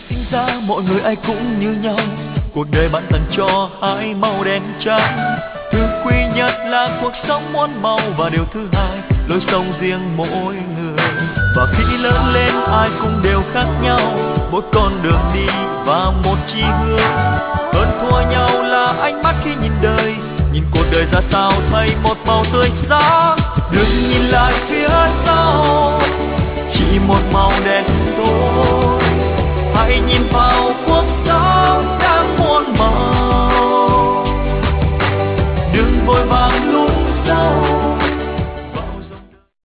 Sinh ra mọi người ai cũng như nhau, cuộc đời bạn tặng cho hai màu đen trắng. Thứ quý nhất là cuộc sống muôn màu, và điều thứ hai lối sống riêng mỗi người. Và khi lớn lên ai cũng đều khác nhau, mỗi con đường đi và một chí hướng. Hơn thua nhau là ánh mắt khi nhìn đời, nhìn cuộc đời ra sao thay một màu tươi sáng. Đừng nhìn lại phía sau, chỉ một màu đen thôi. Hãy nhìn vào cuộc